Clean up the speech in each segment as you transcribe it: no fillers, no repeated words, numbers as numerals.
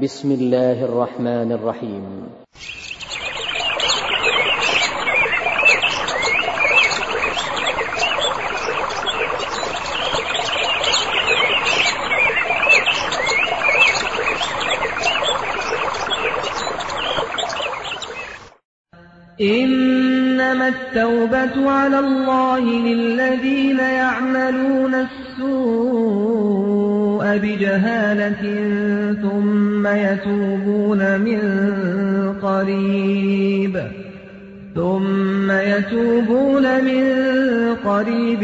بسم الله الرحمن الرحيم. إنما التوبة على الله للذين يعملون السوء بجهالة ثم يتوبون من قريب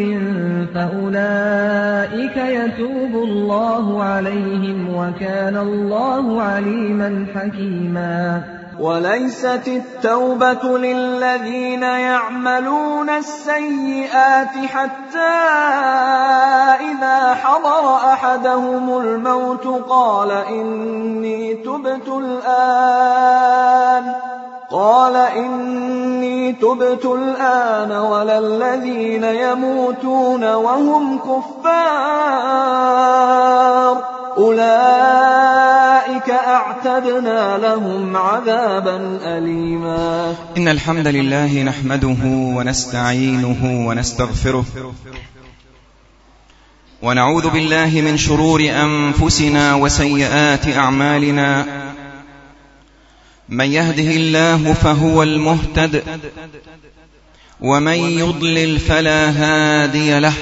فأولئك يتوب الله عليهم وكان الله عليما حكيما. وليست التوبة للذين يعملون السيئات حتى إذا حضر أحدهم الموت قال إني تبت الآن ولا الذين يموتون وهم كفار أولئك أعتدنا لهم عذابا أليما. إن الحمد لله نحمده ونستعينه ونستغفره ونعوذ بالله من شرور أنفسنا وسيئات أعمالنا. من يهده الله فهو المهتد ومن يضلل فلا هادي له.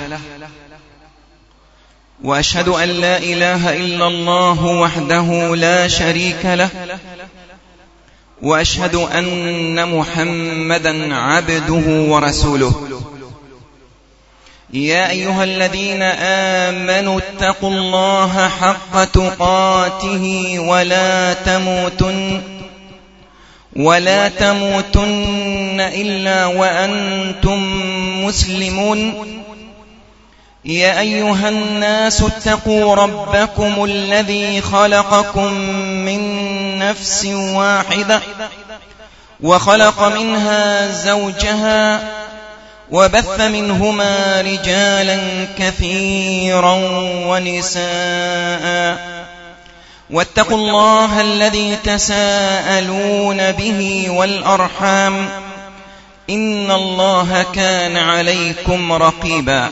وأشهد أن لا إله إلا الله وحده لا شريك له وأشهد أن محمدا عبده ورسوله. يا أيها الذين آمنوا اتقوا الله حق تقاته ولا تموتن إلا وأنتم مسلمون. يا أيها الناس اتقوا ربكم الذي خلقكم من نفس واحدة وخلق منها زوجها وبث منهما رجالا كثيرا ونساء واتقوا الله الذي تساءلون به والأرحام إن الله كان عليكم رقيبا.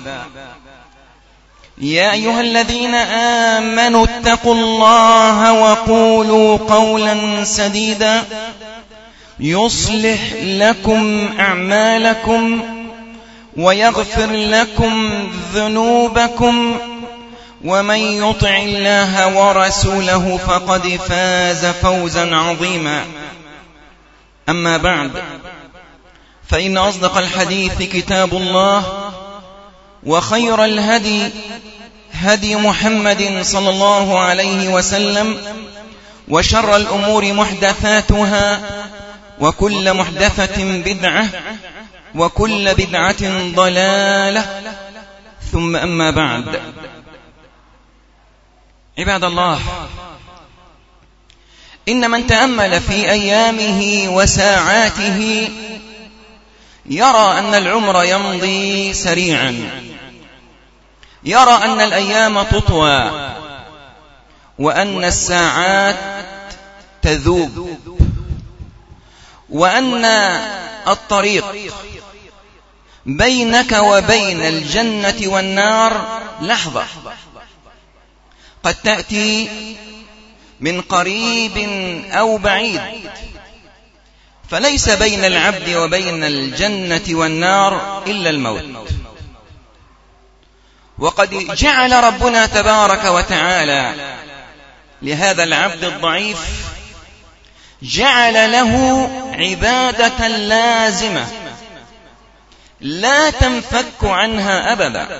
يا أيها الذين آمنوا اتقوا الله وقولوا قولا سديدا يصلح لكم أعمالكم ويغفر لكم ذنوبكم ومن يطع الله ورسوله فقد فاز فوزا عظيما. أما بعد، فإن أصدق الحديث كتاب الله وخير الهدي هدي محمد صلى الله عليه وسلم وشر الأمور محدثاتها وكل محدثة بدعة وكل بدعة ضلالة ثم أما بعد. عباد الله، إن من تأمل في أيامه وساعاته يرى أن العمر يمضي سريعا، يرى أن الأيام تطوى وأن الساعات تذوب وأن الطريق بينك وبين الجنة والنار لحظة قد تأتي من قريب أو بعيد، فليس بين العبد وبين الجنة والنار إلا الموت. وقد جعل ربنا تبارك وتعالى لهذا العبد الضعيف جعل له عبادة لازمة لا تنفك عنها أبدا.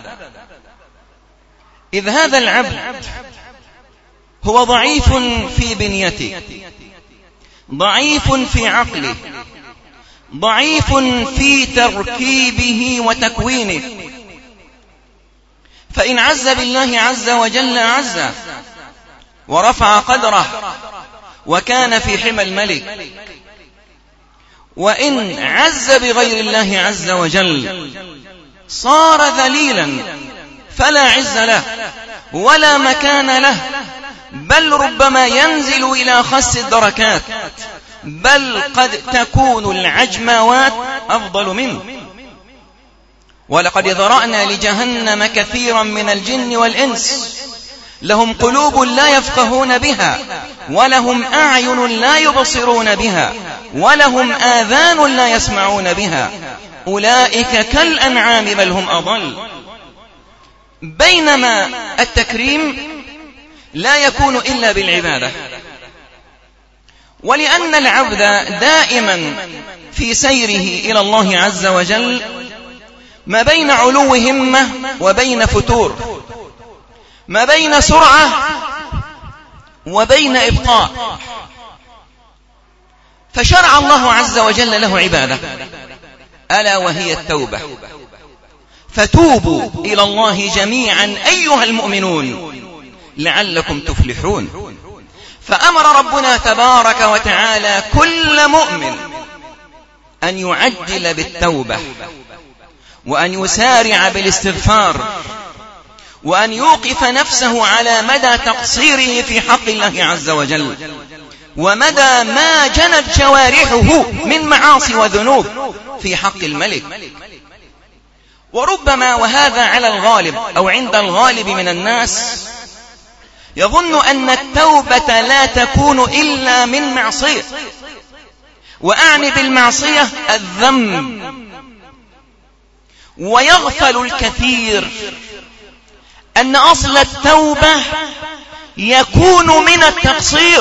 إذ هذا العبد هو ضعيف في بنيته، ضعيف في عقله، ضعيف في تركيبه وتكوينه، فإن عز بالله عز وجل عز ورفع قدره وكان في حمى الملك، وإن عز بغير الله عز وجل صار ذليلا فلا عز له ولا مكان له بل ربما ينزل إلى خس الدركات، بل قد تكون العجموات أفضل منه. ولقد ذرأنا لجهنم كثيرا من الجن والإنس لهم قلوب لا يفقهون بها، ولهم أعين لا يبصرون بها، ولهم آذان لا يسمعون بها، أولئك كالأنعام بل هم أضل. بينما التكريم لا يكون إلا بالعبادة، ولأن العبد دائما في سيره إلى الله عز وجل ما بين علو همة وبين فتور، ما بين سرعة وبين إبطاء، فشرع الله عز وجل له عبادة ألا وهي التوبة. فتوبوا إلى الله جميعا أيها المؤمنون لعلكم تفلحون. فأمر ربنا تبارك وتعالى كل مؤمن أن يعجل بالتوبة، وأن يسارع بالاستغفار، وأن يوقف نفسه على مدى تقصيره في حق الله عز وجل، ومدى ما جنت جوارحه من معاصي وذنوب في حق الملك. وربما، وهذا على الغالب أو عند الغالب من الناس، يظن أن التوبة لا تكون إلا من معصية، وأعني بالمعصية الذنب، ويغفل الكثير أن أصل التوبة يكون من التقصير.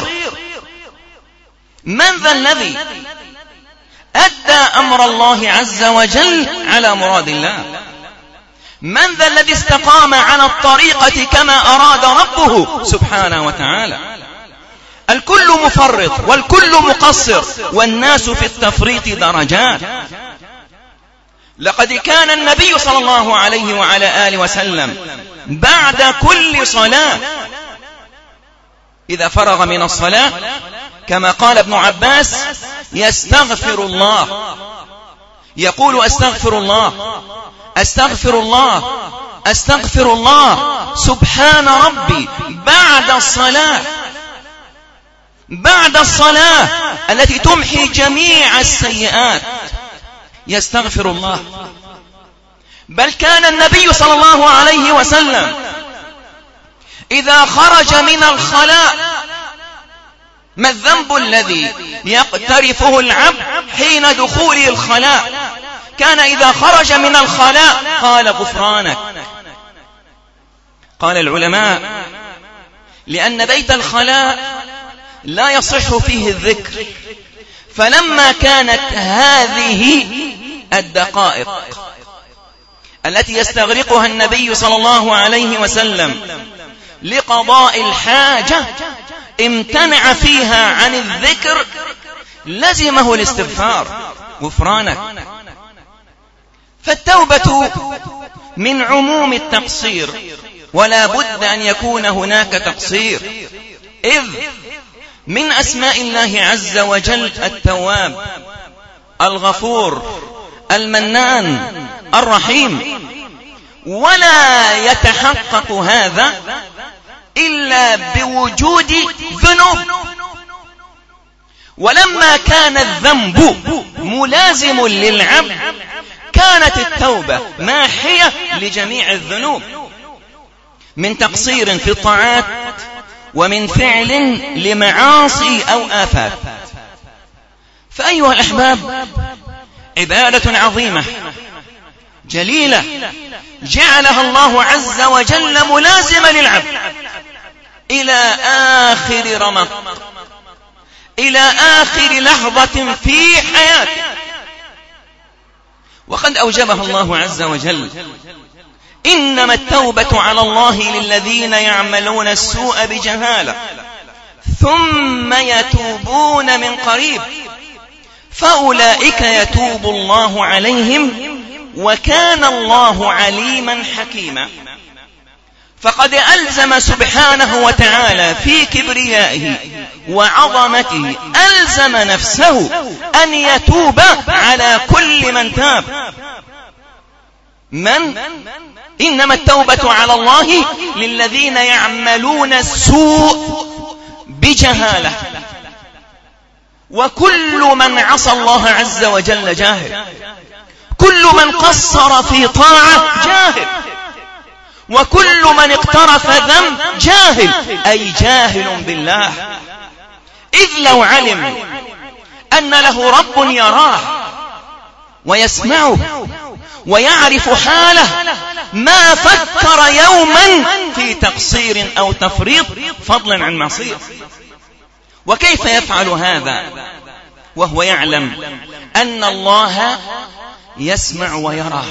من ذا الذي أدى أمر الله عز وجل على مراد الله؟ من ذا الذي استقام على الطريقة كما أراد ربه سبحانه وتعالى؟ الكل مفرط والكل مقصر، والناس في التفريط درجات. لقد كان النبي صلى الله عليه وعلى آله وسلم بعد كل صلاة إذا فرغ من الصلاة كما قال ابن عباس يستغفر الله، يقول أستغفر الله أستغفر الله أستغفر الله سبحان ربي بعد الصلاة التي تمحي جميع السيئات يستغفر الله. بل كان النبي صلى الله عليه وسلم إذا خرج من الخلاء، ما الذنب الذي يقترفه العبد حين دخوله الخلاء؟ كان إذا خرج من الخلاء قال غفرانك. قال العلماء لأن بيت الخلاء لا يصح فيه الذكر، فلما كانت هذه الدقائق التي يستغرقها النبي صلى الله عليه وسلم لقضاء الحاجة امتنع فيها عن الذكر، لزمه الاستغفار غفرانك. فالتوبة من عموم التقصير، ولا بد أن يكون هناك تقصير، إذ من أسماء الله عز وجل التواب الغفور المنان الرحيم، ولا يتحقق هذا إلا بوجود ذنوب. ولما كان الذنب ملازم للعبد كانت التوبة ماحية لجميع الذنوب من تقصير في الطاعات ومن فعل لمعاصي أو آفات. فأيها الأحباب، عبادة عظيمة جليلة جعلها الله عز وجل ملازمة للعبد إلى آخر رمق، إلى آخر لحظة في حياته. وقد أوجبها الله عز وجل: إنما التوبة على الله للذين يعملون السوء بجهالة ثم يتوبون من قريب فأولئك يتوب الله عليهم وكان الله عليما حكيما. فقد ألزم سبحانه وتعالى في كبريائه وعظمته، ألزم نفسه أن يتوب على كل من تاب إنما التوبة على الله للذين يعملون السوء بجهالة. وكل من عصى الله عز وجل جاهل، كل من قصر في طاعة جاهل، وكل من اقترف ذنب جاهل، أي جاهل بالله. إذ لو علم أن له رب يراه ويسمعه ويعرف حاله ما فكر يوما في تقصير أو تفريط، فضلا عن معصية. وكيف يفعل هذا وهو يعلم أن الله يسمع ويراه؟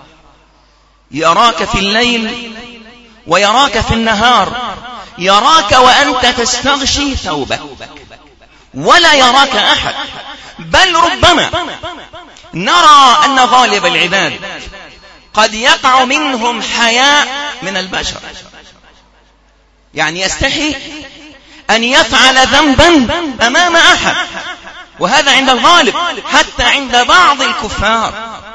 يراك في الليل ويراك في النهار، يراك وأنت تستغشي ثوبك ولا يراك أحد. بل ربما نرى أن غالب العباد قد يقع منهم حياء من البشر، يعني يستحي أن يفعل ذنبا أمام أحد، وهذا عند الغالب حتى عند بعض الكفار.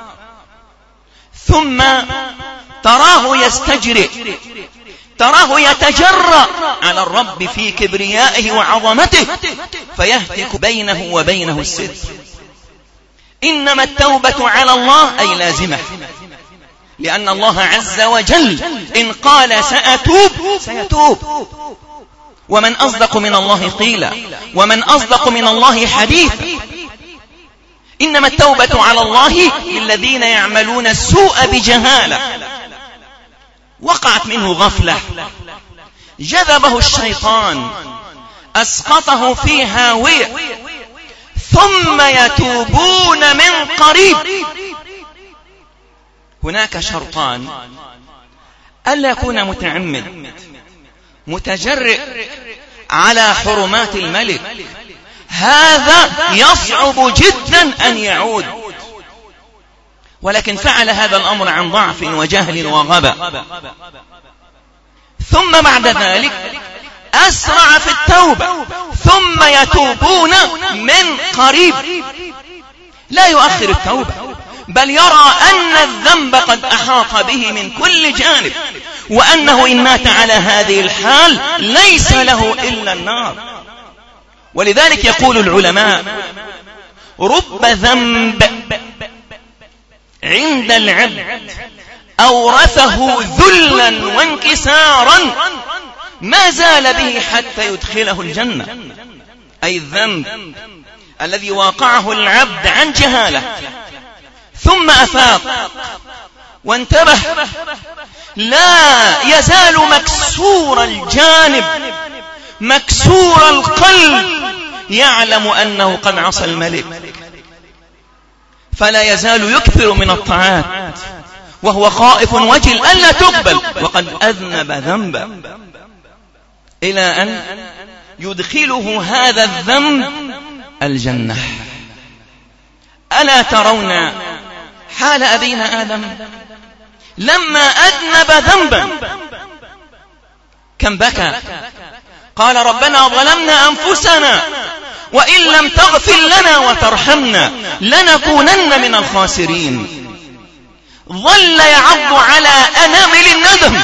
ثم تراه يستجرئ، تراه يتجرأ على الرب في كبريائه وعظمته، فيهتك بينه وبينه الستر. إنما التوبة على الله أي لازمة، لأن الله عز وجل إن قال سأتوب سيتوب. ومن أصدق من الله قيلا، ومن أصدق من الله حديثا. إنما التوبة على الله للذين يعملون السوء بجهالة، وقعت منه غفلة، جذبه الشيطان، أسقطه في هاوية، ثم يتوبون من قريب. هناك شرطان: ألا يكون متعمد متجرئ على حرمات الملك، هذا يصعب جدا أن يعود، ولكن فعل هذا الأمر عن ضعف وجهل وغباء. ثم بعد ذلك أسرع في التوبة، ثم يتوبون من قريب، لا يؤخر التوبة، بل يرى أن الذنب قد أحاط به من كل جانب، وأنه إن مات على هذه الحال ليس له إلا النار. ولذلك يقول العلماء: رب ذنب عند العبد أورثه ذلا وانكسارا ما زال به حتى يدخله الجنة. أي الذنب الذي واقعه العبد عن جهالة ثم أفاق وانتبه، لا يزال مكسور الجانب مكسور القلب، يعلم أنه قد عصى الملك، فلا يزال يكثر من الطاعات وهو خائف وجل ألا تقبل وقد أذنب ذنبا، إلى أن يدخله هذا الذنب الجنة. ألا ترون حال أبينا آدم لما أذنب ذنبا كم بكى؟ قال: ربنا ظلمنا أنفسنا وإن لم تغفر لنا وترحمنا لنكونن من الخاسرين. ظل يعض على أنامل الندم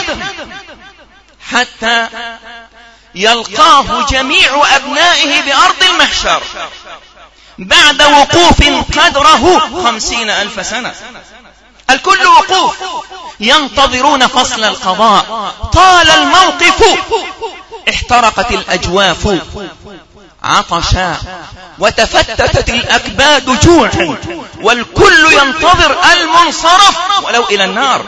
حتى يلقاه جميع أبنائه بأرض المحشر بعد وقوف قدره 50,000 سنة. الكل وقوف ينتظرون فصل القضاء. طال الموقف، احترقت الأجواف عطشا وتفتتت الأكباد جوعا، والكل ينتظر المنصرف ولو إلى النار،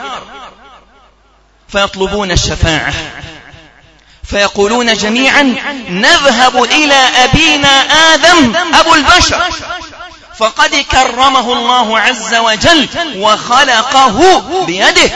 فيطلبون الشفاعة فيقولون جميعا: نذهب إلى أبينا آدم أبو البشر فقد كرمه الله عز وجل وخلقه بيده.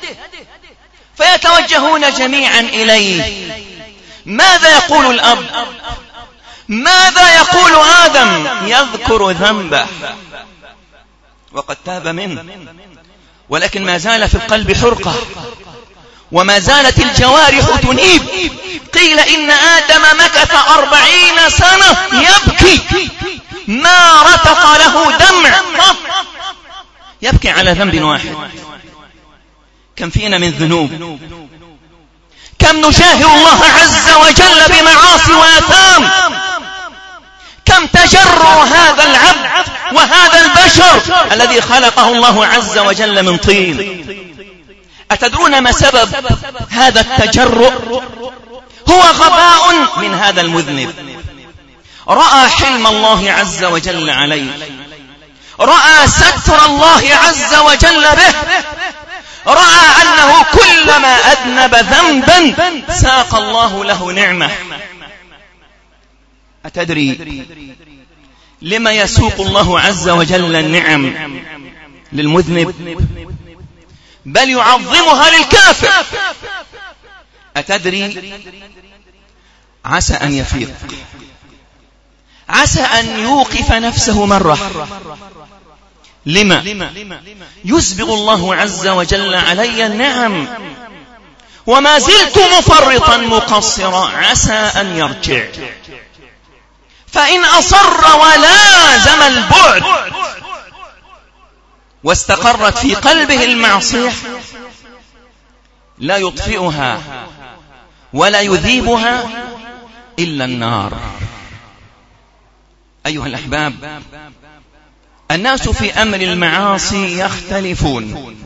فيتوجهون جميعا إليه. ماذا يقول الأب؟ ماذا يقول آدم؟ يذكر ذنبه وقد تاب منه، ولكن ما زال في القلب حرقة وما زالت الجوارح تنيب. قيل إن آدم مكث 40 سنة يبكي ما، ما رتق له دمع، يبكي على ذنب واحد كم فينا من ذنوب، كم نشاهر الله عز وجل بمعاصي وآثام، كم تجرأ هذا العبد وهذا البشر الذي خلقه الله عز وجل من طين. أتدرون ما سبب هذا التجرؤ؟ هو غباء من هذا المذنب، رأى حلم الله عز وجل عليه، رأى ستر الله عز وجل به، رأى أنه كلما أذنب ذنبا ساق الله له نعمة. أتدري لما يسوق الله عز وجل النعم للمذنب؟ بل يعظمها للكافر. أتدري عسى أن يفيق، عسى أن يوقف نفسه مرة. لما؟ يسبغ الله عز وجل علي النعم وما زلت مفرطا مقصرا، عسى أن يرجع. فإن أصر ولازم البعد واستقرت في قلبه المعصية لا يطفئها ولا يذيبها إلا النار. أيها الأحباب، الناس في أمر المعاصي يختلفون.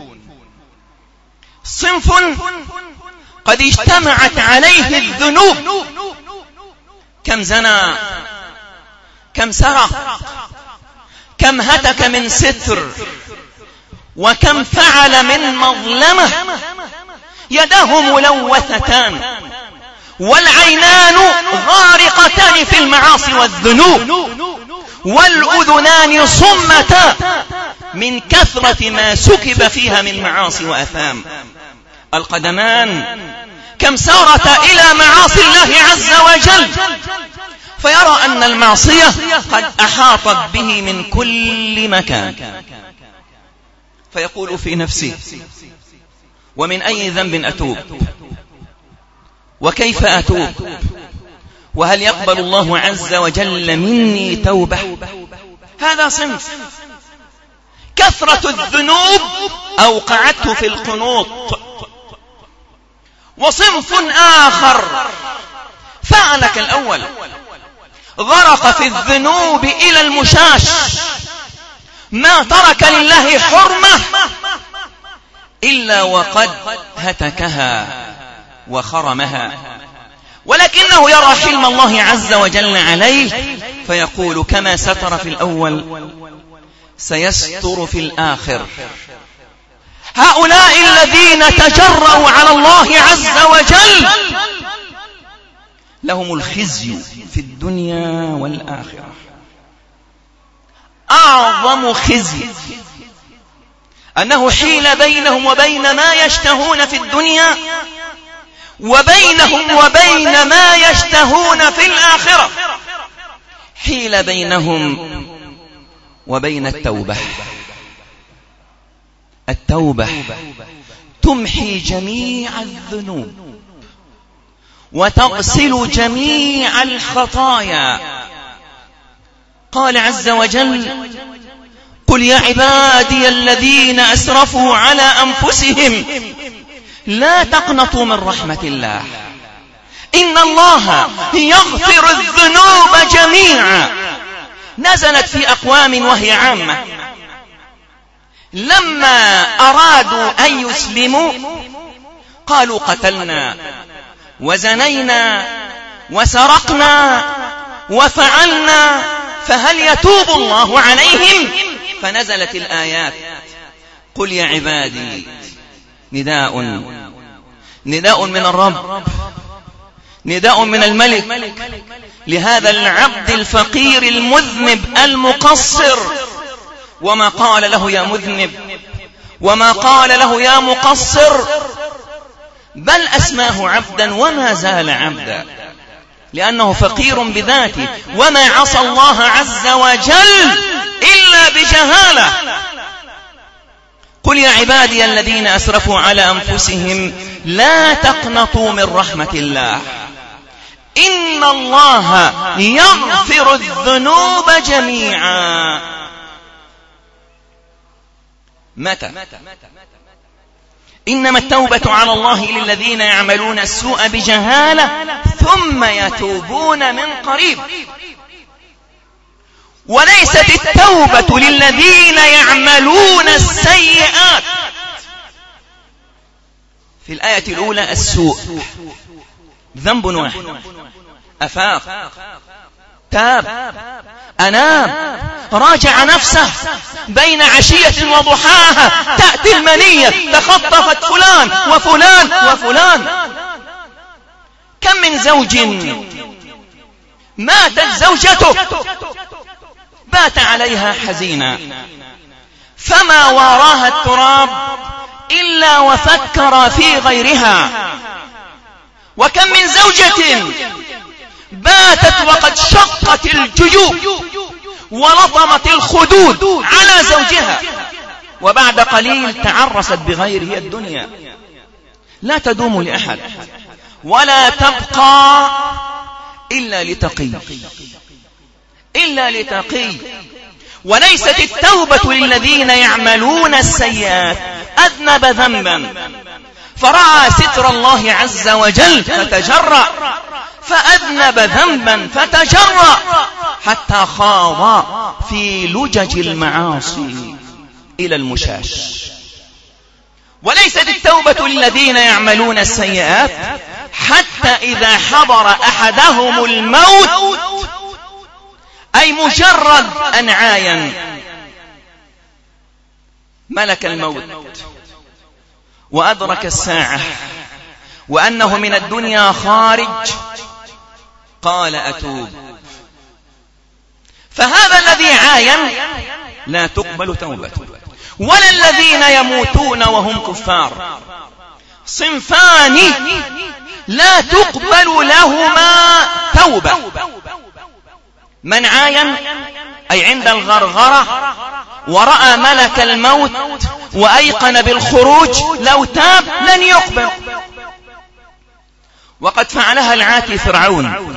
صنف قد اجتمعت عليه الذنوب، كم زنى، كم سرق، كم هتك من ستر، وكم فعل من مظلمة، يداه ملوثتان والعينان غارقتان في المعاصي والذنوب، والأذنان صمتا من كثرة ما سكب فيها من معاصي وأثام. القدمان كم سارتا إلى معاصي الله عز وجل، فيرى أن المعصية قد أحاطت به من كل مكان، فيقول في نفسه: ومن أي ذنب أتوب؟ وكيف أتوب؟ وهل يقبل الله عز وجل مني توبة؟ هذا صنف كثرة الذنوب أوقعته في القنوط. وصنف آخر فعل كالأول، غرق في الذنوب إلى المشاش، ما ترك لله حرمة إلا وقد هتكها وخرمها، ولكنه يرى حلم الله عز وجل عليه فيقول: كما ستر في الأول سيستر في الآخر. هؤلاء الذين تجرؤوا على الله عز وجل لهم الخزي في الدنيا والآخرة. أعظم خزي أنه حيل بينهم وبين ما يشتهون في الدنيا وبينهم وبين ما يشتهون في الآخرة، حيل بينهم وبين التوبة. التوبة تمحي جميع الذنوب وتغسل جميع الخطايا. قال عز وجل: قل يا عبادي الذين أسرفوا على أنفسهم لا تقنطوا من رحمة الله إن الله يغفر الذنوب جميعا. نزلت في أقوام وهي عامة، لما أرادوا أن يسلموا قالوا: قتلنا وزنينا وسرقنا وفعلنا فهل يتوب الله عليهم؟ فنزلت الآيات: قل يا عبادي. نداء من الرب، نداء من الملك لهذا العبد الفقير المذنب المقصر. وما قال له يا مذنب، وما قال له يا مقصر، بل أسماه عبدا وما زال عبدا، لأنه فقير بذاته وما عصى الله عز وجل إلا بجهالة. قل يا عبادي الذين أسرفوا على أنفسهم لا تقنطوا من رحمة الله إن الله يغفر الذنوب جميعا. متى؟ إنما التوبة على الله للذين يعملون السوء بجهالة ثم يتوبون من قريب، وليست التوبة للذين يعملون السيئات. في الآية الأولى السوء ذنب واحد، أفاق، تاب، أناب، راجع نفسه بين عشية وضحاها، تأتي المنية تخطفت فلان وفلان وفلان. كم من زوج ماتت زوجته بات عليها حزينا فما واراها التراب إلا وفكر في غيرها. وكم من زوجة باتت وقد شقت الجيوب ولطمت الخدود على زوجها وبعد قليل تعرست بغيره الدنيا. لا تدوم لأحد ولا تبقى إلا لتقي، إلا لتقي. وليست التوبة للذين يعملون السيئات. أذنب ذنبا فرأى ستر الله عز وجل فتجرأ، فأذنب ذنبا فتجرأ حتى خاض في لجج المعاصي إلى المشاش. وليست التوبة للذين يعملون السيئات حتى إذا حضر أحدهم الموت، أي مجرد أن عاين ملك الموت وأدرك الساعة وأنه من الدنيا خارج، قال أتوب. فهذا الذي عاين لا تقبل توبته، ولا الذين يموتون وهم كفار. صنفان لا تقبل لهما توبة: من عاين أي عند الغرغرة ورأى ملك الموت وأيقن بالخروج لو تاب لن يقبل. وقد فعلها العاتي فرعون،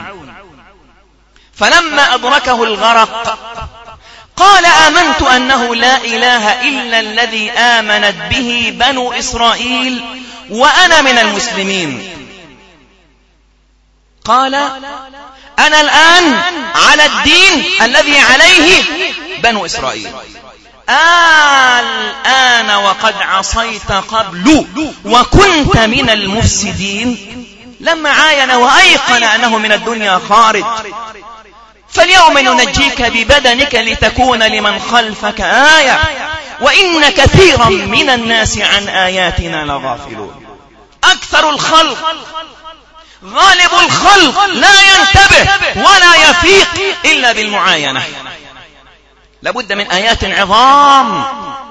فلما أدركه الغرق قال آمنت أنه لا إله إلا الذي آمنت به بنو إسرائيل وأنا من المسلمين. قال أنا الآن على الدين الذي عليه بنو إسرائيل. الآن وقد عصيت قبل وكنت من المفسدين. لما عاين وأيقن أنه من الدنيا خارج. فاليوم ننجيك ببدنك لتكون لمن خلفك آية وإن كثيرا من الناس عن آياتنا لغافلون. أكثر الخلق، غالب الخلق لا ينتبه ولا يفيق إلا بالمعاينة. لابد من آيات عظام.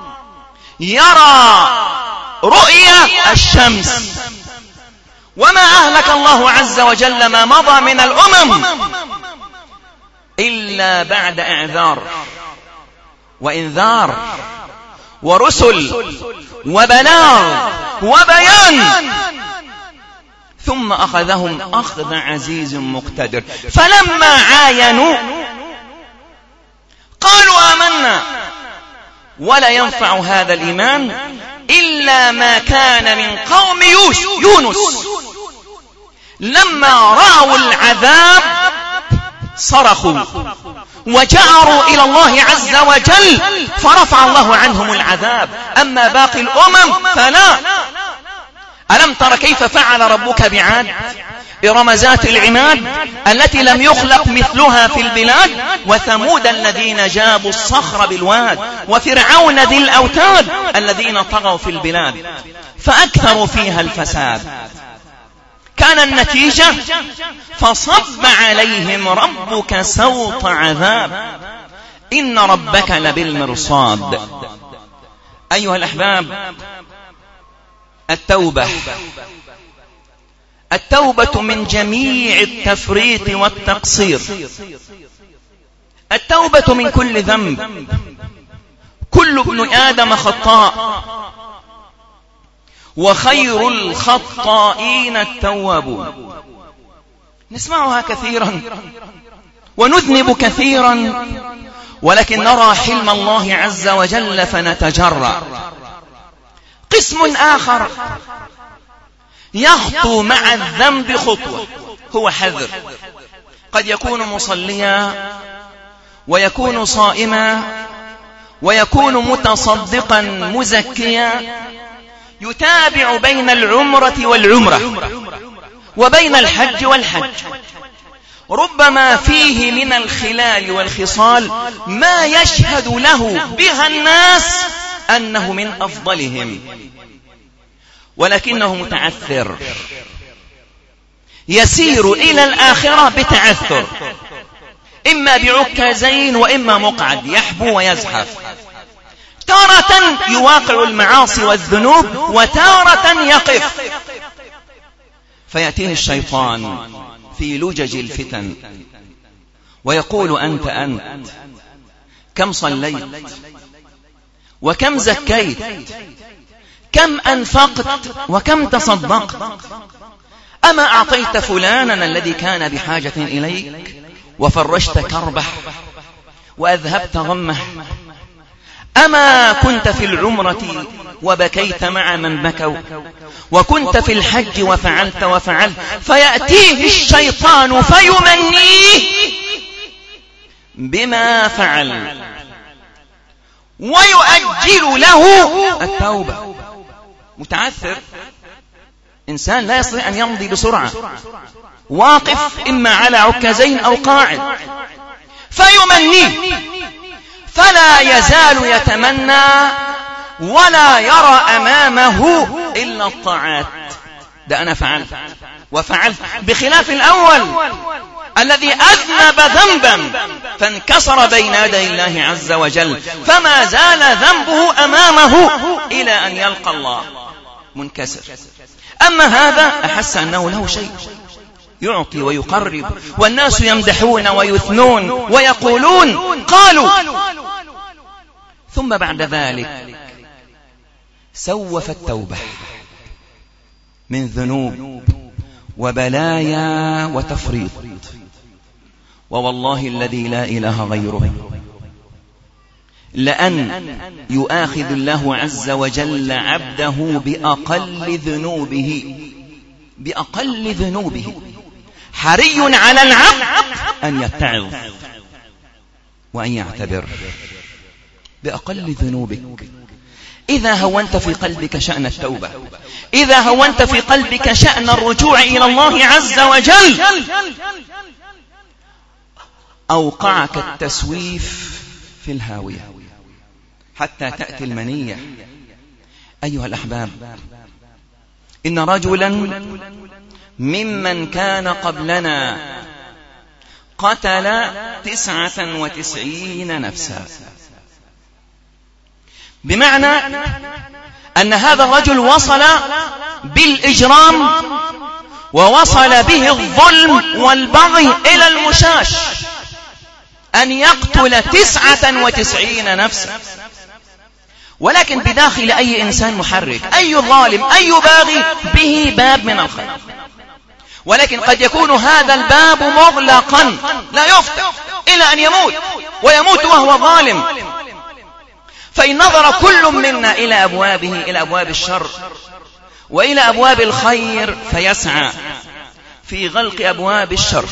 يرى رؤيا الشمس، وما أهلك الله عز وجل ما مضى من الأمم إلا بعد إعذار وإنذار ورسل وبلاغ وبيان، ثم أخذهم أخذ عزيز مقتدر. فلما عاينوا قالوا آمنا. ولا ينفع هذا الإيمان إلا ما كان من قوم يونس. لما رأوا العذاب صرخوا وجأروا إلى الله عز وجل فرفع الله عنهم العذاب. أما باقي الأمم فلا. ألم تر كيف فعل ربك بعاد؟ إرم ذات العماد التي لم يخلق مثلها في البلاد، وثمود الذين جابوا الصخر بالواد، وفرعون ذي الأوتاد الذين طغوا في البلاد فأكثروا فيها الفساد. كان النتيجة فصب عليهم ربك سوط عذاب إن ربك لبالمرصاد. أيها الأحباب، التوبة من جميع التفريط والتقصير. التوبة من كل ذنب. كل ابن آدم خطاء وخير الخطائين التوابون. نسمعها كثيرا ونذنب كثيرا، ولكن نرى حلم الله عز وجل فنتجرأ. قسم آخر يخطو مع الذنب خطوة، هو حذر، قد يكون مصليا ويكون صائما ويكون متصدقا مزكيا، يتابع بين العمرة والعمرة وبين الحج والحج، ربما فيه من الخلال والخصال ما يشهد له بها الناس أنه من أفضلهم، ولكنه متعثر، يسير إلى الآخرة بتعثر، إما بعكازين وإما مقعد، يحبو ويزحف، تارة يواقع المعاصي والذنوب وتارة يقف، فيأتيه الشيطان في لجج الفتن ويقول: أنت كم صليت وكم زكيت، كم أنفقت وكم تصدقت، أما أعطيت فلانا الذي كان بحاجة إليك وفرجت كربه وأذهبت غمه، أما كنت في العمرة وبكيت مع من بكوا، وكنت في الحج وفعلت وفعلت، فيأتيه الشيطان فيمنيه بما فعل ويؤجل له التوبة. متعثر، إنسان لا يستطيع أن يمضي بسرعة، واقف إما على عكازين أو قاعد، فيمنيه، فلا يزال يتمنى ولا يرى أمامه إلا الطاعات. ده أنا فعلت وفعلت، بخلاف الأول الذي أذنب ذنبا فانكسر بين يدي الله عز وجل، فما زال ذنبه أمامه إلى أن يلقى الله منكسر. أما هذا أحس أنه له شيء، يعطي ويقرب، والناس يمدحون ويثنون ويقولون قالوا، ثم بعد ذلك سوف التوبة من ذنوب وبلايا وتفريط، ووالله الذي لا إله غيره لأن يؤاخذ الله عز وجل عبده بأقل ذنوبه، حري على العبد أن يتعظ وأن يعتبر بأقل ذنوبك. إذا هونت في قلبك شأن التوبة، إذا هونت في قلبك شأن الرجوع إلى الله عز وجل، أوقعك التسويف في الهاوية حتى تأتي المنية. أيها الأحباب، إن رجلا ممن كان قبلنا قتل 99 نفسا، بمعنى أن هذا الرجل وصل بالإجرام ووصل به الظلم والبغي إلى المشاش، أن يقتل 99 نفسا. ولكن بداخل أي إنسان محرك، أي ظالم، أي باغي، به باب من الخير، ولكن قد يكون هذا الباب مغلقا لا يفتح إلى أن يموت، ويموت وهو ظالم. فإن نظر كل منا إلى أبوابه، إلى أبواب الشر وإلى أبواب الخير، فيسعى في غلق أبواب الشر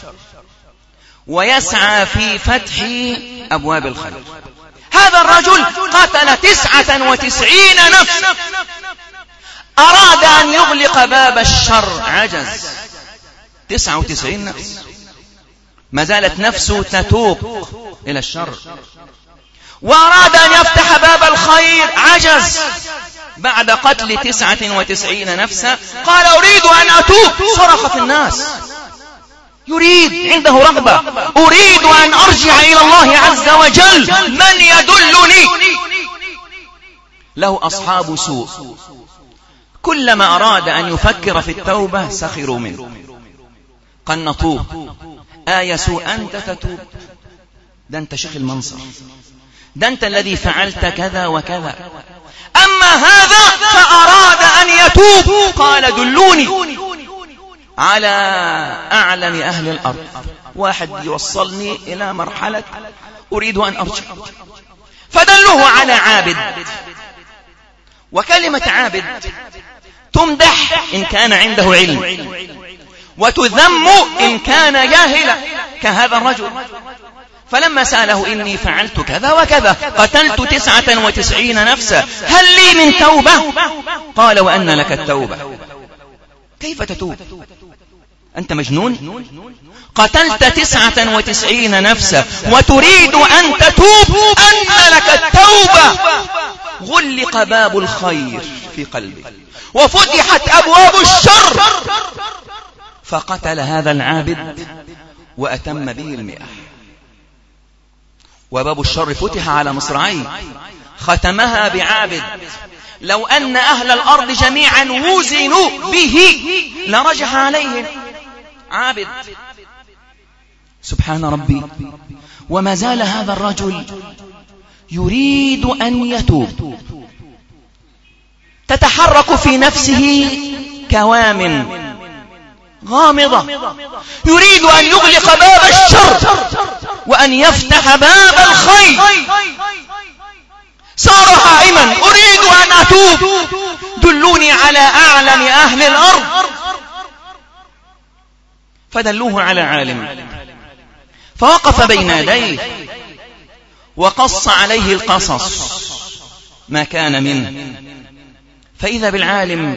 ويسعى في فتح أبواب الخير. هذا الرجل قتل 99 نفس، أراد أن يغلق باب الشر، عجز. 99 نفس، ما زالت نفسه تتوق إلى الشر، وأراد أن يفتح باب الخير، عجز. بعد قتل 99 نفسا قال: أريد أن أتوب. صرخ في الناس، يريد، عنده رغبة، أريد أن أرجع إلى الله عز وجل، من يدلني؟ له أصحاب سوء، كلما أراد أن يفكر في التوبة سخروا منه، قنطوه: آيسوا أنت تتوب، ده أنت شيخ المنصر، ده أنت الذي فعلت كذا وكذا. أما هذا فأراد أن يتوب، قال: دلوني على أعلم أهل الأرض، واحد يوصلني إلى مرحلة أريد أن أرجع. فدلوه على عابد، وكلمة عابد تمدح إن كان عنده علم، وتذم إن كان جاهلا كهذا الرجل. فلما سأله إني فعلت كذا وكذا، قتلت 99 نفسا، هل لي من توبة؟ قال وأن لك التوبة؟ كيف تتوب؟ أنت مجنون؟ قتلت 99 نفسا وتريد أن تتوب؟ أن لك التوبة. غلق باب الخير في قلبه وفتحت أبواب الشر، فقتل هذا العابد وأتم به 100. وباب الشر فتح على مصراعيه، ختمها بعابد لو أن أهل الأرض جميعا وزنوا به لرجح عليهم. عابد. سبحان ربي. وما زال هذا الرجل يريد أن يتوب، تتحرك في نفسه كوام غامضة، يريد أن يغلق باب الشر وأن يفتح باب الخير. صار هائما، أريد أن أتوب، دلوني على أعلم أهل الأرض. فدلوه على عالم، فوقف بين يديه وقص عليه القصص ما كان منه. فإذا بالعالم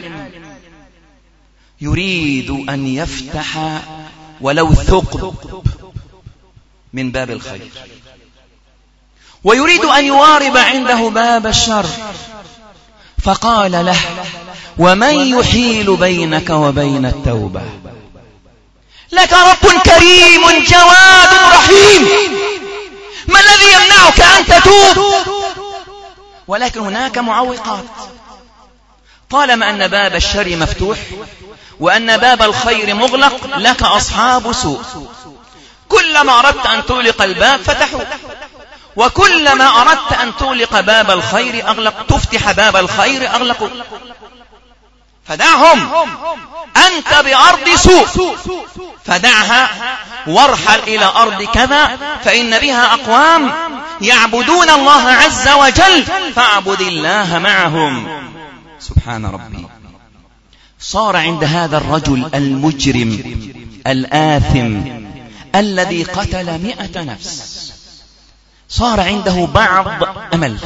يريد أن يفتح ولو ثقب من باب الخير، ويريد أن يوارب عنده باب الشر. فقال له ومن يحيل بينك وبين التوبة؟ لك رب كريم جواد رحيم، ما الذي يمنعك أن تتوب؟ ولكن هناك معوقات. طالما أن باب الشر مفتوح وأن باب الخير مغلق، لك أصحاب سوء. كلما أردت أن تغلق الباب فتحوا، وكلما أردت أن تغلق باب الخير أغلق، تفتح باب الخير أغلقوا. فدعهم، أنت بأرض سوء، فدعها وارحل إلى أرض كذا، فإن بها أقوام يعبدون الله عز وجل، فاعبد الله معهم. سبحان ربي. صار عند هذا الرجل المجرم الآثم الذي قتل 100 نفس، صار عنده بعض أمل،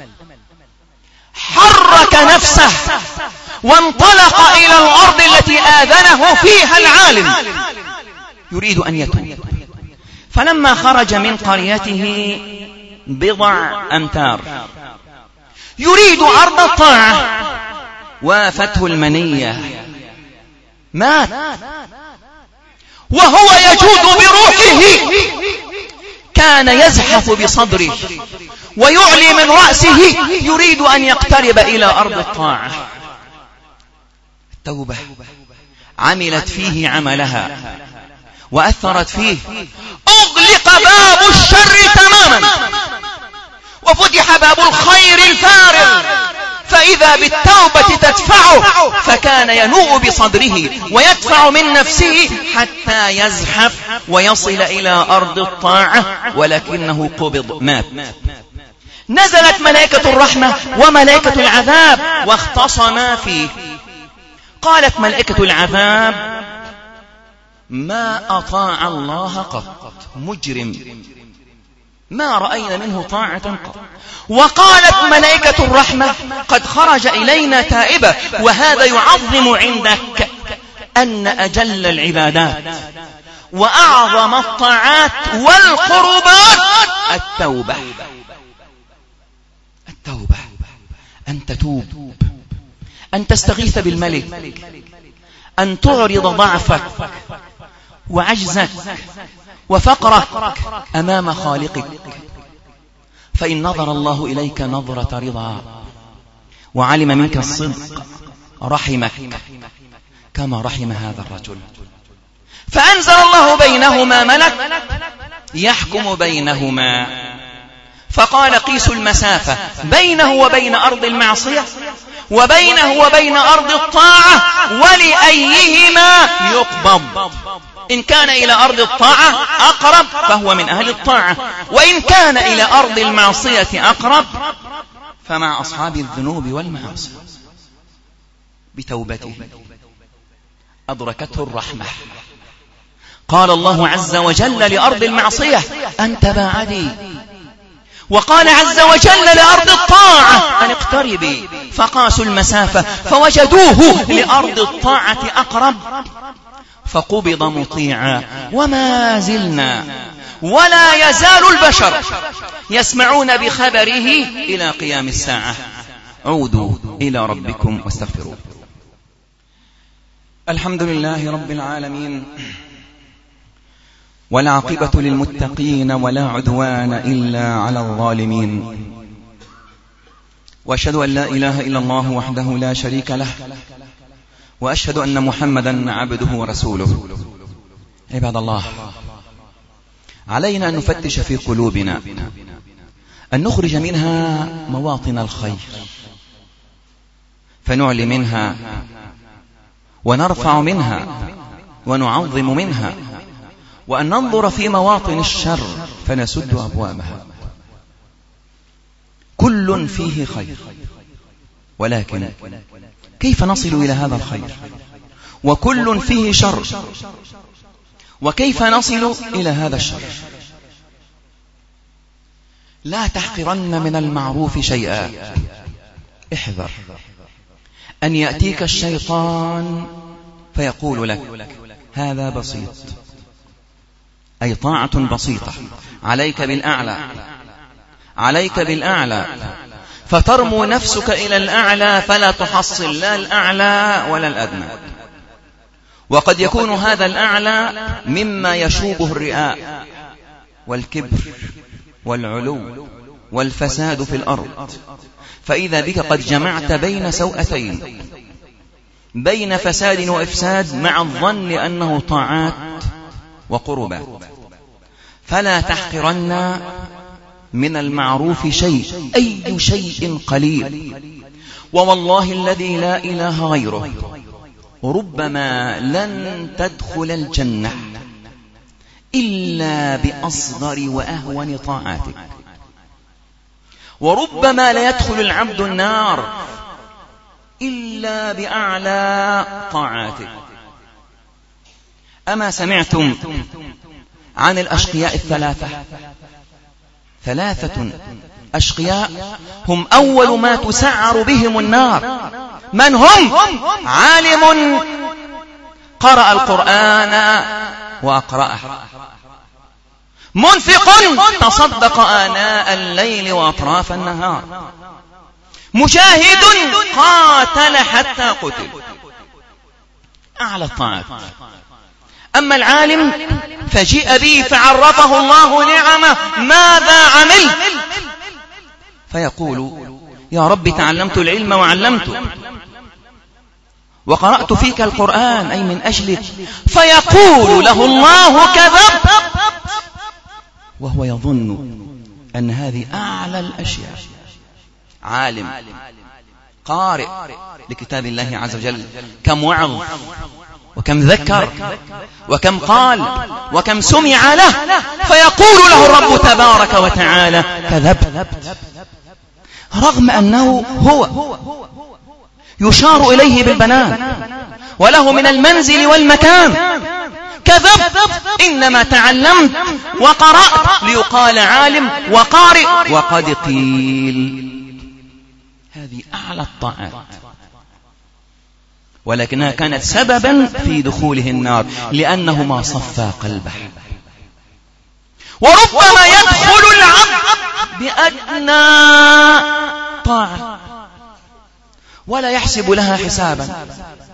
حرك نفسه وانطلق إلى الأرض التي آذنه فيها العالم، يريد أن يتوب. فلما خرج من قريته بضع أمتار يريد أرض الطاعة، وافته المنية، مات وهو يجود بروحه. كان يزحف بصدره ويعلي من رأسه، يريد أن يقترب إلى أرض الطاعة. التوبة عملت فيه عملها وأثرت فيه، أغلق باب الشر تماما وفتح باب الخير الفارغ، فإذا بالتوبة تدفعه، فكان ينوء بصدره ويدفع من نفسه حتى يزحف ويصل إلى أرض الطاعة، ولكنه قبض، مات. نزلت ملائكة الرحمة وملائكة العذاب واختصما فيه. قالت ملائكة العذاب ما أطاع الله قط، مجرم ما رأينا منه طاعة قط. وقالت ملائكة الرحمة قد خرج إلينا تائبا، وهذا يعظم عندك أن أجل العبادات وأعظم الطاعات والقربات التوبة. التوبة، أن تتوب، أن تستغيث بالملك، أن تعرض ضعفك وعجزك وفقرك أمام خالقك. فإن نظر الله إليك نظرة رضا وعلم منك الصدق رحمك كما رحم هذا الرجل. فأنزل الله بينهما ملك يحكم بينهما، فقال قيسوا المسافة بينه وبين أرض المعصية وبينه وبين أرض الطاعة، ولأيهما يقبض. إن كان إلى أرض الطاعة أقرب فهو من أهل الطاعة، وإن كان إلى أرض المعصية أقرب فمع أصحاب الذنوب والمعاصي بتوبته أدركته الرحمة. قال الله عز وجل لأرض المعصية أنت باعدي، وقال عز وجل لأرض الطاعة أن اقتربي، فقاسوا المسافة فوجدوه لأرض الطاعة أقرب فقبض مطيعا. وما زلنا ولا يزال البشر يسمعون بخبره إلى قيام الساعة. عودوا إلى ربكم واستغفروه. الحمد لله رب العالمين، والعاقبة للمتقين ولا عدوان إلا على الظالمين، وأشهد أن لا إله إلا الله وحده لا شريك له، وأشهد أن محمدا عبده ورسوله. عباد الله، علينا أن نفتش في قلوبنا، أن نخرج منها مواطن الخير فنعلي منها ونرفع منها ونعظم منها، وأن ننظر في مواطن الشر فنسد أبوابها. كل فيه خير، ولكن كيف نصل إلى هذا الخير؟ وكل فيه شر، وكيف نصل إلى هذا الشر؟ لا تحقرن من المعروف شيئا. احذر أن يأتيك الشيطان فيقول لك هذا بسيط، أي طاعة بسيطة، عليك بالأعلى، عليك بالأعلى، فترمو نفسك إلى الأعلى فلا تحصل لا الأعلى ولا الأدنى. وقد يكون هذا الأعلى مما يشوبه الرياء والكبر والعلو والفساد في الأرض، فإذا بك قد جمعت بين سوءتين، بين فساد وإفساد مع الظن أنه طاعات وقربات. فلا تحقرن من المعروف شيء، أي شيء قليل. ووالله الذي لا إله غيره ربما لن تدخل الجنة إلا بأصغر وأهون طاعاتك، وربما لا يدخل العبد النار إلا بأعلى طاعاتك. أما سمعتم عن الأشقياء الثلاثة؟ ثلاثة أشقياء هم أول ما تسعر بهم النار. من هم؟ عالم قرأ القرآن وأقرأه، منفق تصدق آناء الليل وأطراف النهار، مجاهد قاتل حتى قتل. أعلى الطاعات. أما العالم فجيء به فعرفه الله نعمه ماذا عمل، فيقول يا رب تعلمت العلم وعلمته، وقرأت فيك القرآن أي من أجلك، فيقول له الله كذب، وهو يظن أن هذه أعلى الأشياء. عالم قارئ لكتاب الله عز وجل، كم وعظ وكم ذكر وكم قال وكم سمع له، فيقول له الرب تبارك وتعالى كذب، رغم أنه هو يشار إليه بالبنان وله من المنزل والمكان. كذب، إنما تعلمت وقرأت ليقال عالم وقارئ، وقد قيل. هذه أعلى الطاعات، ولكنها كانت سببا في دخوله النار لأنه ما صفى قلبه. وربما يدخل العبد بأدنى طاعة ولا يحسب لها حسابا.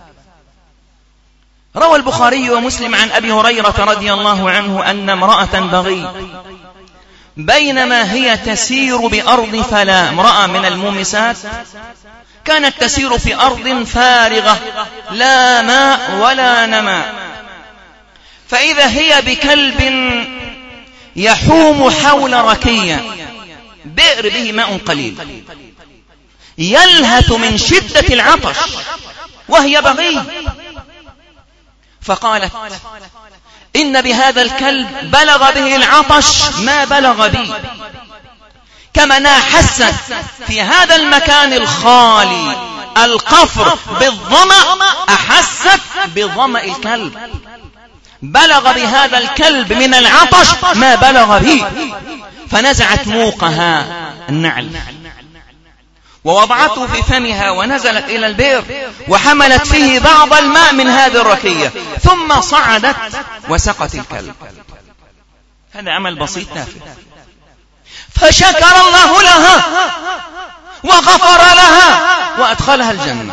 روى البخاري ومسلم عن أبي هريرة رضي الله عنه أن امرأة بغي بينما هي تسير بأرض فلا، امرأة من المومسات كانت تسير في أرض فارغة لا ماء ولا نماء، فإذا هي بكلب يحوم حول ركية، بئر به ماء قليل، يلهث من شدة العطش وهي بغي، فقالت إن بهذا الكلب بلغ به العطش ما بلغ بي، كما أنها حست في هذا المكان الخالي القفر بالظمأ، أحست بظمأ الكلب، بلغ بهذا الكلب من العطش ما بلغ به، فنزعت موقها النعل ووضعته في فمها ونزلت إلى البئر وحملت فيه بعض الماء من هذه الركية، ثم صعدت وسقت الكلب. هذا عمل بسيط تافه، فشكر الله لها وغفر لها وأدخلها الجنة.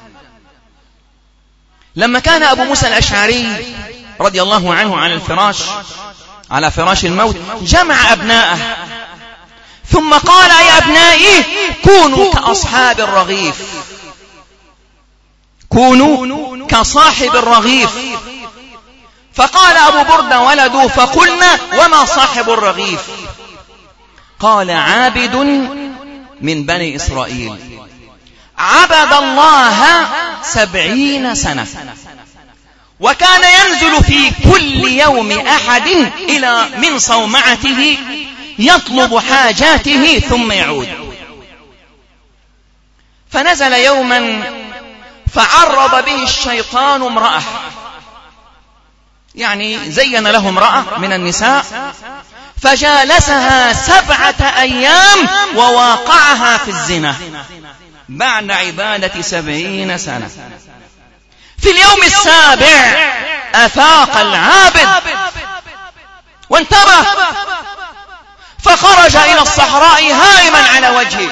لما كان أبو موسى الأشعري رضي الله عنه على فراش الموت جمع أبناءه ثم قال: يا أبنائي كونوا كأصحاب الرغيف، كونوا كصاحب الرغيف. فقال أبو بردة ولده: فقلنا وما صاحب الرغيف؟ قال: عابد من بني إسرائيل عبد الله 70 سنة، وكان ينزل في كل يوم أحد إلى من صومعته يطلب حاجاته ثم يعود. فنزل يوما فعرض به الشيطان امرأة، يعني زين له امرأة من النساء، فجالسها 7 أيام وواقعها في الزنا بعد عبادة 70 سنة. في اليوم السابع أفاق العابد وانتبه، فخرج إلى الصحراء هائما على وجهه،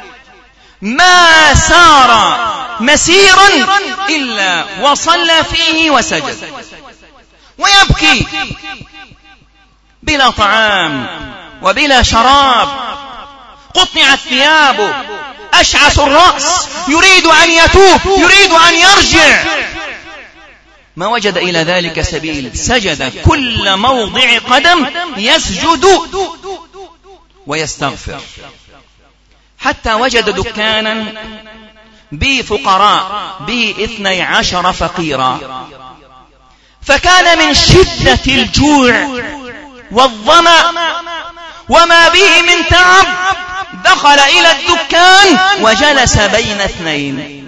ما سار مسيرا إلا وصلى فيه وسجد ويبكي بلا طعام وبلا شراب، قطعت ثيابه، أشعث الرأس، يريد أن يتوب، يريد أن يرجع، ما وجد إلى ذلك سبيل. سجد كل موضع قدم يسجد ويستغفر، حتى وجد دكانا بفقراء ب12 فقيرا، فكان من شدة الجوع والظمأ وما به من تعب دخل إلى الدكان وجلس بين 2،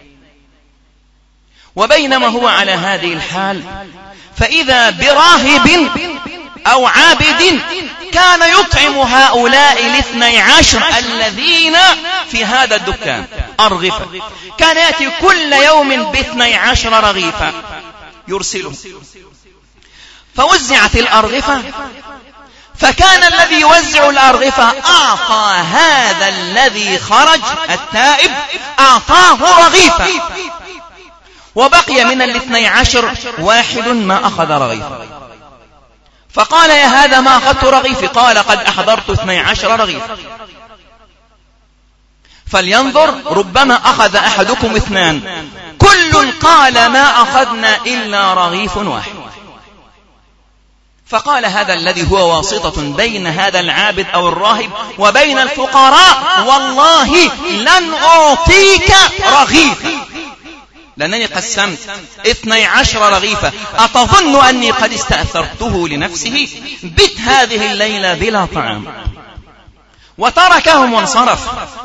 وبينما هو على هذه الحال فإذا براهب أو عابد كان يطعم هؤلاء 12 الذين في هذا الدكان أرغفة، كان يأتي كل يوم ب12 رغيفة يرسله، فوزعت الأرغفة، فكان الذي يوزع الأرغفة أعطى هذا الذي خرج التائب أعطاه رغيفة، وبقي من 12 واحد ما أخذ رغيفة. فقال: يا هذا ما أخذت رغيفي؟ قال: قد أحضرت 12 رغيفة، فلينظر ربما أخذ أحدكم 2، كل قال ما أخذنا إلا رغيف واحد. فقال هذا الذي هو واسطة بين هذا العابد أو الراهب وبين الفقراء: والله لن أعطيك رغيفا، لأنني قسمت 12 رغيفة، أتظن أني قد استأثرته لنفسه؟ بت هذه الليلة بلا طعام. وتركهم وانصرف.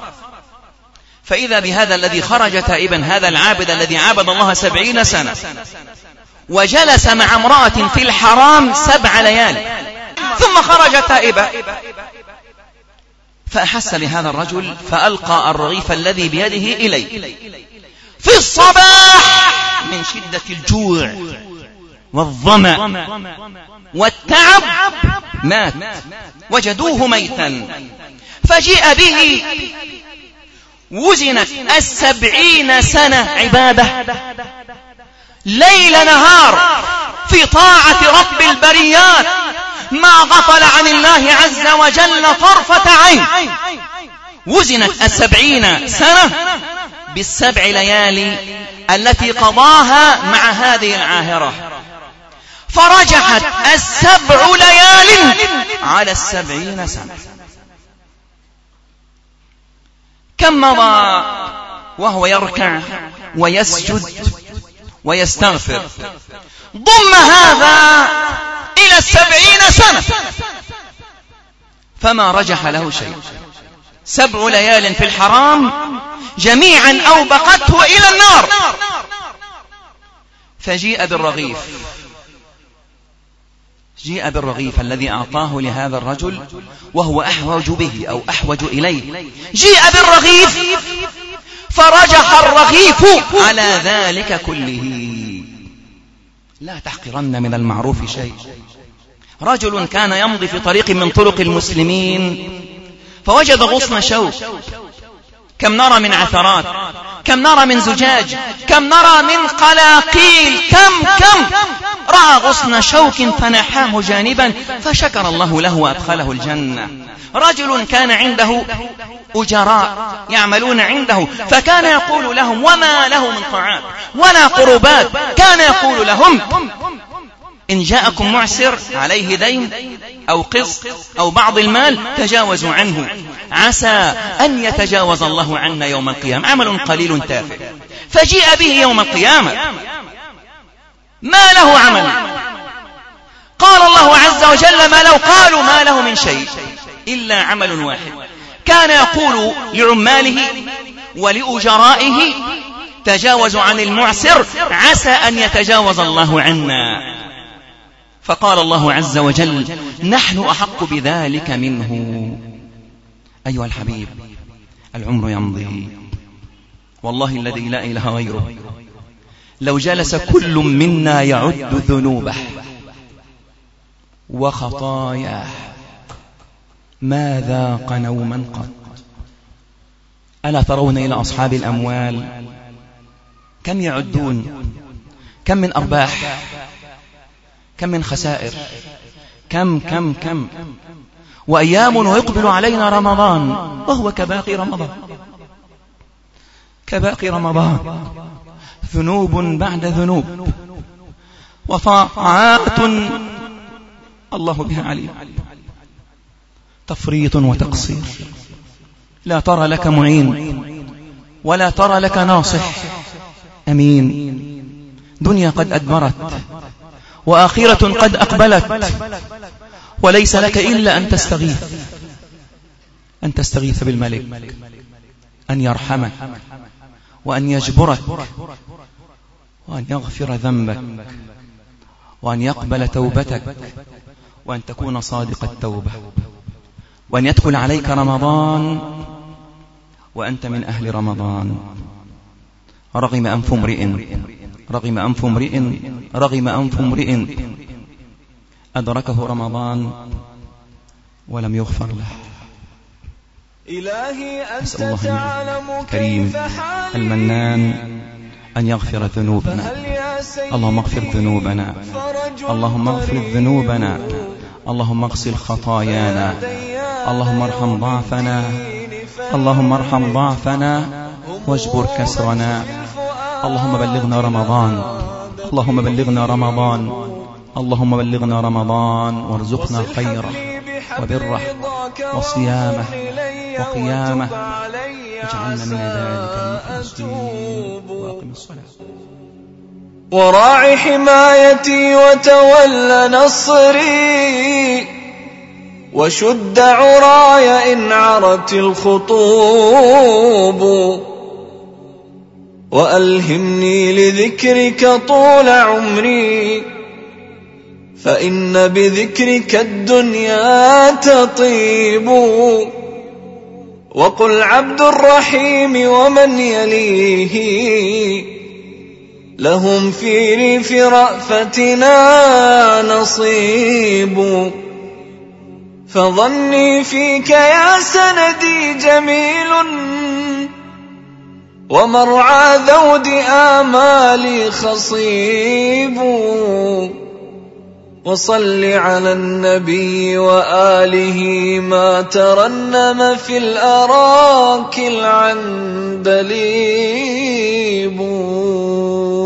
فإذا بهذا الذي خرج تائبا، هذا العابد الذي عبد الله 70 سنة وجلس مع امرأة في الحرام 7 ليال، ثم خرج تائبا، فأحس بهذا الرجل فألقى الرغيف الذي بيده إليه. في الصباح من شدة الجوع والظمأ والتعب مات، وجدوه ميتا، فجيء به وزنت 70 سنة عبادة ليل نهار في طاعة رب البريات، ما غفل عن الله عز وجل طرفة عين. وزنت 70 سنة ب7 ليالي التي قضاها مع هذه العاهرة، فرجحت 7 ليال على 70 سنة. كم مضى وهو يركع ويسجد ويستغفر؟ ضم هذا إلى 70 سنة، فما رجح له شيء. 7 ليال في الحرام جميعا أوبقته إلى النار. فجيء بالرغيف، جيء بالرغيف الذي أعطاه لهذا الرجل وهو أحوج به أو أحوج إليه. جيء بالرغيف فرجح الرغيف على ذلك كله. لا تحقرن من المعروف شيء. رجل كان يمضي في طريق من طرق المسلمين فوجد غصن شوك. كم نرى من عثرات، كم نرى من زجاج، كم نرى من قلاقيل، كم رأى غصن شوك فنحاه جانبا فشكر الله له وأدخله الجنة. رجل كان عنده أجراء يعملون عنده فكان يقول لهم وما له من طعام ولا قربات، كان يقول لهم إن جاءكم معسر عليه دين أو قسط أو بعض المال تجاوزوا عنه، عسى أن يتجاوز الله عنا يوم القيامة. عمل قليل تافه فجيء به يوم القيامة ما له عمل. قال الله عز وجل ما لو قالوا ما له من شيء إلا عمل واحد كان يقول لعماله ولأجرائه تجاوزوا عن المعسر عسى أن يتجاوز الله عنا. فقال الله عز وجل نحن أحق بذلك منه. أيها الحبيب، العمر يمضي والله الذي لا إله غيره لو جلس كل منا يعد ذنوبه وخطاياه ما ذاق نوما قط. ألا ترون إلى أصحاب الأموال كم يعدون، كم من أرباح، كم من خسائر، كم وأيام ويقبل علينا رمضان وهو كباقي رمضان، ذنوب بعد ذنوب وطاعات الله بها عليم، تفريط وتقصير. لا ترى لك معين ولا ترى لك ناصح أمين. دنيا قد أدبرت وآخرة قد أقبلت وليس لك إلا أن تستغيث بالملك أن يرحمك وأن يجبرك وأن يغفر ذنبك وأن يقبل توبتك وأن تكون صادق التوبة وأن يدخل عليك رمضان وأنت من أهل رمضان. رغم أنف امرئ أدركه رمضان ولم يغفر له. أسأل الله الكريم المنان أن يغفر ذنوبنا. اللهم اغفر ذنوبنا، اللهم اغفر ذنوبنا، اللهم اغسل خطايانا، اللهم ارحم ضعفنا، اللهم ارحم ضعفنا واجبر كسرنا. اللهم بلغنا رمضان، اللهم بلغنا رمضان، اللهم بلغنا رمضان وارزقنا خيره وبره وصيامه وقيامه واجعلنا من ذلك المخلصين. واقم الصلاة. وراعي حمايتي وتول نصري وشد عراي إن عرت الخطوب وألهمني لذكرك طول عمري فإن بذكرك الدنيا تطيب. وقل عبد الرحيم ومن يليه لهم في ريف رأفتنا نصيب. فظني فيك يا سندي جميل ومرعى ذود آمالي خصيب. وصل على النبي وآله ما ترنم في الأراك العندليب.